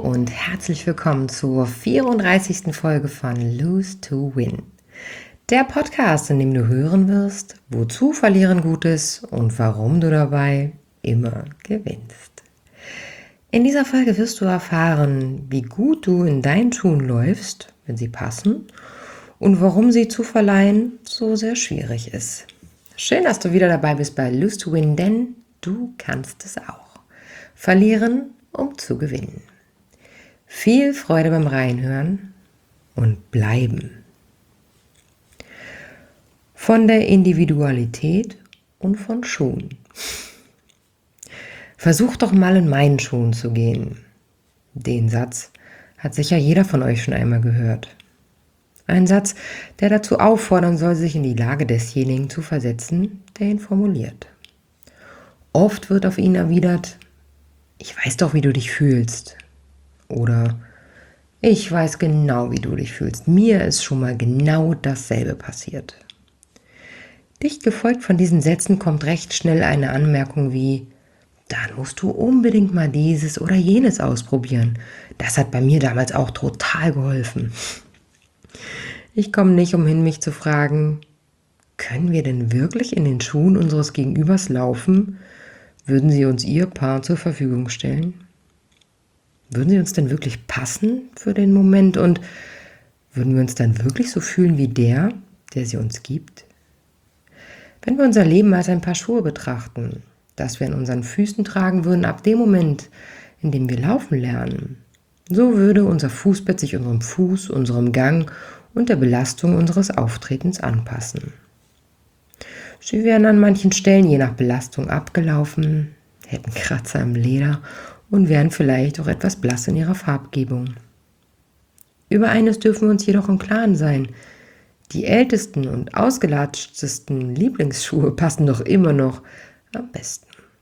und herzlich willkommen zur 34. Folge von Lose to Win. Der Podcast, in dem du hören wirst, wozu Verlieren gut ist und warum du dabei immer gewinnst. In dieser Folge wirst du erfahren, wie gut du in deinen Schuhen läufst, wenn sie passen, und warum sie zu verleihen so sehr schwierig ist. Schön, dass du wieder dabei bist bei Lose to Win, denn du kannst es auch. Verlieren, um zu gewinnen. Viel Freude beim Reinhören und bleiben. Von der Individualität und von Schuhen. Versuch doch mal in meinen Schuhen zu gehen. Den Satz hat sicher jeder von euch schon einmal gehört. Ein Satz, der dazu auffordern soll, sich in die Lage desjenigen zu versetzen, der ihn formuliert. Oft wird auf ihn erwidert: Ich weiß doch, wie du dich fühlst. Oder ich weiß genau, wie du dich fühlst. Mir ist schon mal genau dasselbe passiert. Dicht gefolgt von diesen Sätzen kommt recht schnell eine Anmerkung wie: Dann musst du unbedingt mal dieses oder jenes ausprobieren. Das hat bei mir damals auch total geholfen. Ich komme nicht umhin, mich zu fragen: Können wir denn wirklich in den Schuhen unseres Gegenübers laufen? Würden sie uns ihr Paar zur Verfügung stellen? Würden sie uns denn wirklich passen für den Moment und würden wir uns dann wirklich so fühlen wie der sie uns gibt? Wenn wir unser Leben als ein Paar Schuhe betrachten, das wir an unseren Füßen tragen würden, ab dem Moment, in dem wir laufen lernen, so würde unser Fußbett sich unserem Fuß, unserem Gang und der Belastung unseres Auftretens anpassen. Sie wären an manchen Stellen je nach Belastung abgelaufen, hätten Kratzer im Leder und wären vielleicht auch etwas blass in ihrer Farbgebung. Über eines dürfen wir uns jedoch im Klaren sein: Die ältesten und ausgelatschtesten Lieblingsschuhe passen doch immer noch am besten.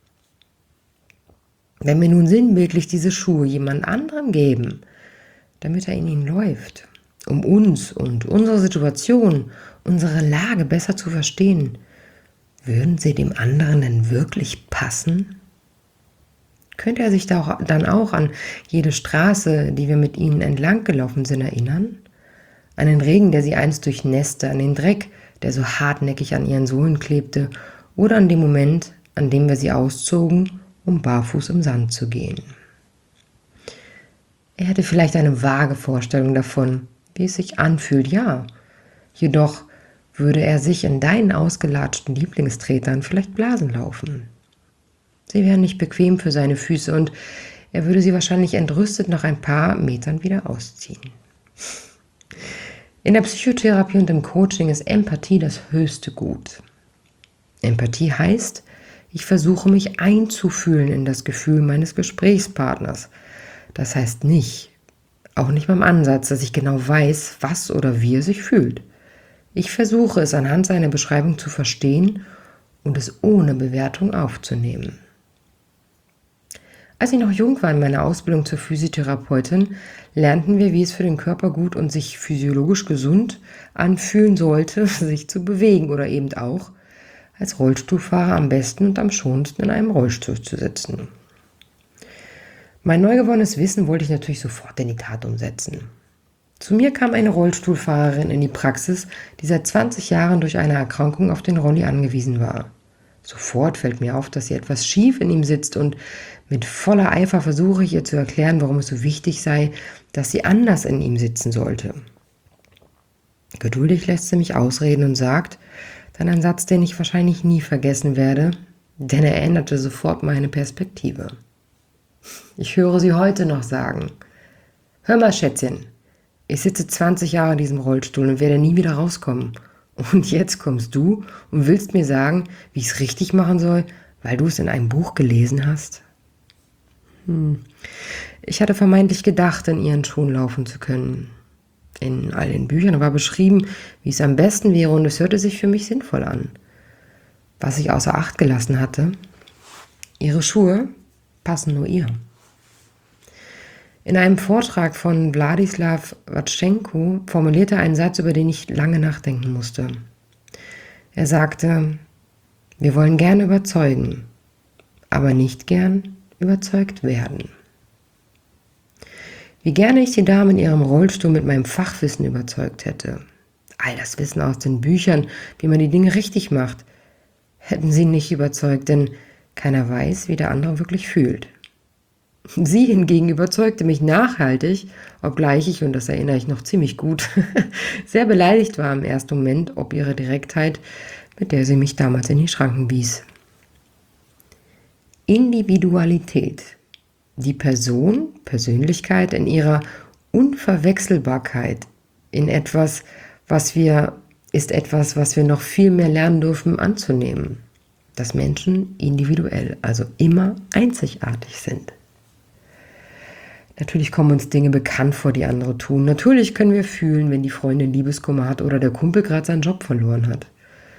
Wenn wir nun sinnbildlich diese Schuhe jemand anderem geben, damit er in ihnen läuft, um uns und unsere Situation, unsere Lage besser zu verstehen, würden sie dem anderen denn wirklich passen? Könnte er sich dann auch an jede Straße, die wir mit ihnen entlang gelaufen sind, erinnern? An den Regen, der sie einst durchnässte, an den Dreck, der so hartnäckig an ihren Sohlen klebte, oder an den Moment, an dem wir sie auszogen, um barfuß im Sand zu gehen. Er hätte vielleicht eine vage Vorstellung davon, wie es sich anfühlt, ja. Jedoch würde er sich in deinen ausgelatschten Lieblingstretern vielleicht Blasen laufen. Sie wären nicht bequem für seine Füße und er würde sie wahrscheinlich entrüstet nach ein paar Metern wieder ausziehen. In der Psychotherapie und im Coaching ist Empathie das höchste Gut. Empathie heißt, ich versuche mich einzufühlen in das Gefühl meines Gesprächspartners. Das heißt nicht, auch nicht beim Ansatz, dass ich genau weiß, was oder wie er sich fühlt. Ich versuche es anhand seiner Beschreibung zu verstehen und es ohne Bewertung aufzunehmen. Als ich noch jung war in meiner Ausbildung zur Physiotherapeutin, lernten wir, wie es für den Körper gut und sich physiologisch gesund anfühlen sollte, sich zu bewegen oder eben auch als Rollstuhlfahrer am besten und am schonendsten in einem Rollstuhl zu sitzen. Mein neu gewonnenes Wissen wollte ich natürlich sofort in die Tat umsetzen. Zu mir kam eine Rollstuhlfahrerin in die Praxis, die seit 20 Jahren durch eine Erkrankung auf den Rolli angewiesen war. Sofort fällt mir auf, dass sie etwas schief in ihm sitzt und mit voller Eifer versuche ich ihr zu erklären, warum es so wichtig sei, dass sie anders in ihm sitzen sollte. Geduldig lässt sie mich ausreden und sagt dann einen Satz, den ich wahrscheinlich nie vergessen werde, denn er änderte sofort meine Perspektive. Ich höre sie heute noch sagen: Hör mal, Schätzchen, ich sitze 20 Jahre in diesem Rollstuhl und werde nie wieder rauskommen. Und jetzt kommst du und willst mir sagen, wie ich es richtig machen soll, weil du es in einem Buch gelesen hast? Ich hatte vermeintlich gedacht, in ihren Schuhen laufen zu können. In all den Büchern war beschrieben, wie es am besten wäre, und es hörte sich für mich sinnvoll an. Was ich außer Acht gelassen hatte: Ihre Schuhe passen nur ihr. In einem Vortrag von Wladislaw Watschenko formulierte er einen Satz, über den ich lange nachdenken musste. Er sagte: Wir wollen gern überzeugen, aber nicht gern überzeugt werden. Wie gerne ich die Dame in ihrem Rollstuhl mit meinem Fachwissen überzeugt hätte. All das Wissen aus den Büchern, wie man die Dinge richtig macht, hätten sie nicht überzeugt, denn keiner weiß, wie der andere wirklich fühlt. Sie hingegen überzeugte mich nachhaltig, obgleich ich, und das erinnere ich noch ziemlich gut, sehr beleidigt war im ersten Moment ob ihrer Direktheit, mit der sie mich damals in die Schranken wies. Individualität. Die Persönlichkeit in ihrer Unverwechselbarkeit ist etwas, was wir noch viel mehr lernen dürfen anzunehmen. Dass Menschen individuell, also immer einzigartig sind. Natürlich kommen uns Dinge bekannt vor, die andere tun. Natürlich können wir fühlen, wenn die Freundin Liebeskummer hat oder der Kumpel gerade seinen Job verloren hat.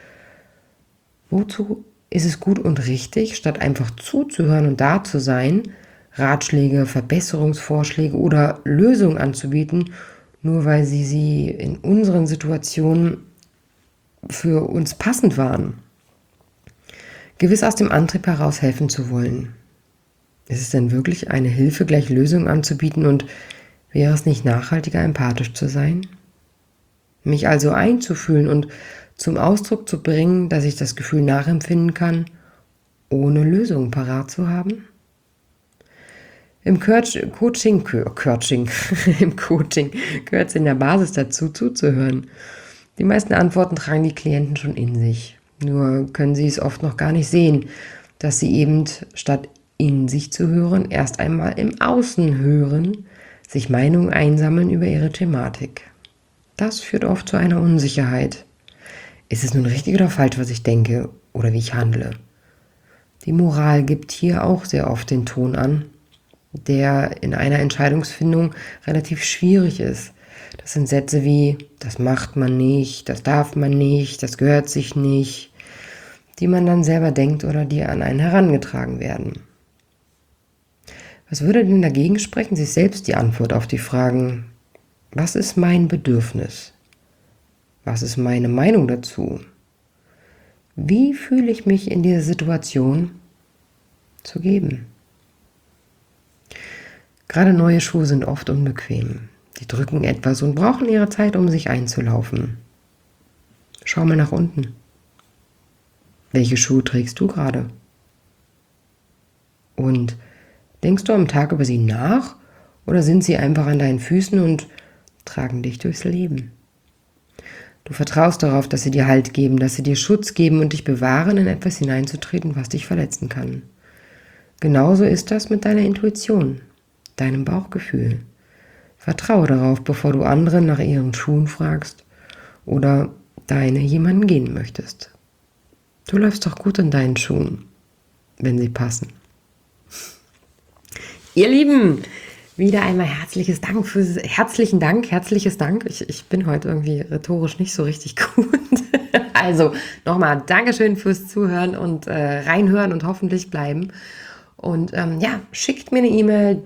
Wozu ist es gut und richtig, statt einfach zuzuhören und da zu sein, Ratschläge, Verbesserungsvorschläge oder Lösungen anzubieten, nur weil sie in unseren Situationen für uns passend waren? Gewiss aus dem Antrieb heraus helfen zu wollen. Ist es denn wirklich eine Hilfe, gleich Lösungen anzubieten, und wäre es nicht nachhaltiger, empathisch zu sein? Mich also einzufühlen und zum Ausdruck zu bringen, dass ich das Gefühl nachempfinden kann, ohne Lösungen parat zu haben? Im Coaching gehört es in der Basis dazu, zuzuhören. Die meisten Antworten tragen die Klienten schon in sich. Nur können sie es oft noch gar nicht sehen, dass sie eben statt in sich zu hören, erst einmal im Außen hören, sich Meinungen einsammeln über ihre Thematik. Das führt oft zu einer Unsicherheit. Ist es nun richtig oder falsch, was ich denke oder wie ich handle? Die Moral gibt hier auch sehr oft den Ton an, der in einer Entscheidungsfindung relativ schwierig ist. Das sind Sätze wie, das macht man nicht, das darf man nicht, das gehört sich nicht, die man dann selber denkt oder die an einen herangetragen werden. Was würde denn dagegen sprechen, sich selbst die Antwort auf die Fragen, was ist mein Bedürfnis? Was ist meine Meinung dazu? Wie fühle ich mich in dieser Situation zu geben? Gerade neue Schuhe sind oft unbequem. Die drücken etwas und brauchen ihre Zeit, um sich einzulaufen. Schau mal nach unten. Welche Schuhe trägst du gerade? Und denkst du am Tag über sie nach oder sind sie einfach an deinen Füßen und tragen dich durchs Leben? Du vertraust darauf, dass sie dir Halt geben, dass sie dir Schutz geben und dich bewahren, in etwas hineinzutreten, was dich verletzen kann. Genauso ist das mit deiner Intuition, deinem Bauchgefühl. Vertraue darauf, bevor du anderen nach ihren Schuhen fragst oder deine jemanden gehen möchtest. Du läufst doch gut in deinen Schuhen, wenn sie passen. Ihr Lieben, wieder einmal herzliches Dank. Ich bin heute irgendwie rhetorisch nicht so richtig gut. Also nochmal Dankeschön fürs Zuhören und reinhören und hoffentlich bleiben. Und schickt mir eine E-Mail,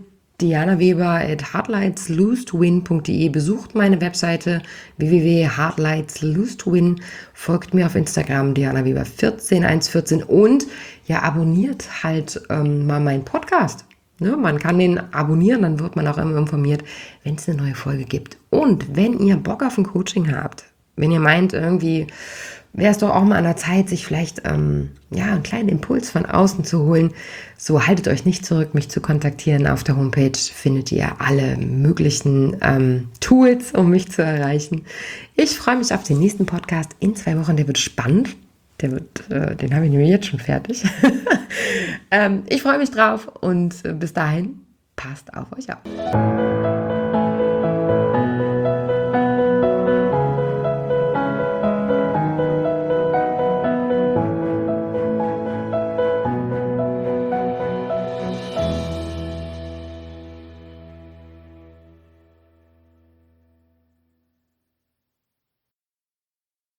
dianaweber@heartlightslose2win.de. Besucht meine Webseite www.heartlightslose2win. Folgt mir auf Instagram dianaweber14114 und abonniert halt mal meinen Podcast. Ne, man kann den abonnieren, dann wird man auch immer informiert, wenn es eine neue Folge gibt. Und wenn ihr Bock auf ein Coaching habt, wenn ihr meint, irgendwie wäre es doch auch mal an der Zeit, sich vielleicht einen kleinen Impuls von außen zu holen, so haltet euch nicht zurück, mich zu kontaktieren. Auf der Homepage findet ihr alle möglichen Tools, um mich zu erreichen. Ich freue mich auf den nächsten Podcast in 2 Wochen, der wird spannend. Den habe ich nämlich jetzt schon fertig. Ich freue mich drauf und bis dahin, passt auf euch auf.